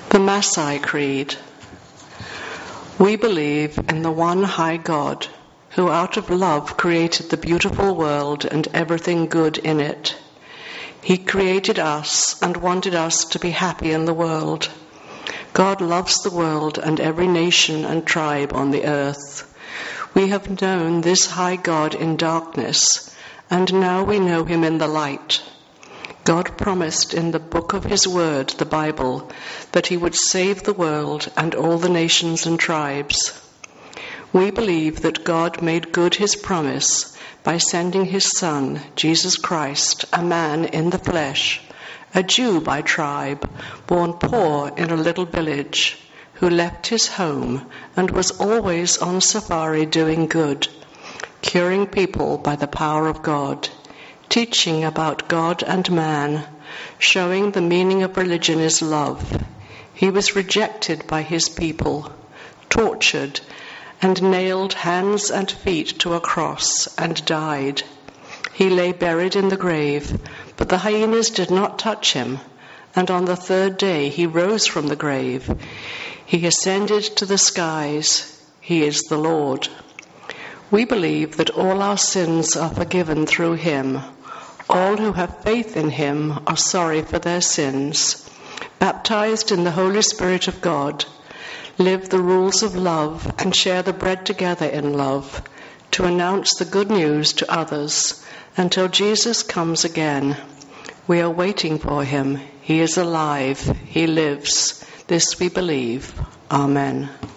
The Maasai Creed. We believe in the one high God, who out of love created the beautiful world and everything good in it. He created us and wanted us to be happy in the world. God loves the world and every nation and tribe on the earth. We have known this high God in darkness, and now we know him in the light. God promised in the book of his word, the Bible, that he would save the world and all the nations and tribes. We believe that God made good his promise by sending his Son, Jesus Christ, a man in the flesh, a Jew by tribe, born poor in a little village, who left his home and was always on safari doing good, curing people by the power of God, teaching about God and man, showing the meaning of religion is love. He was rejected by his people, tortured, and nailed hands and feet to a cross and died. He lay buried in the grave, but the hyenas did not touch him, and on the third day he rose from the grave. He ascended to the skies. He is the Lord. We believe that all our sins are forgiven through him. All who have faith in him are sorry for their sins, baptized in the Holy Spirit of God, live the rules of love and share the bread together in love, to announce the good news to others until Jesus comes again. We are waiting for him. He is alive. He lives. This we believe. Amen.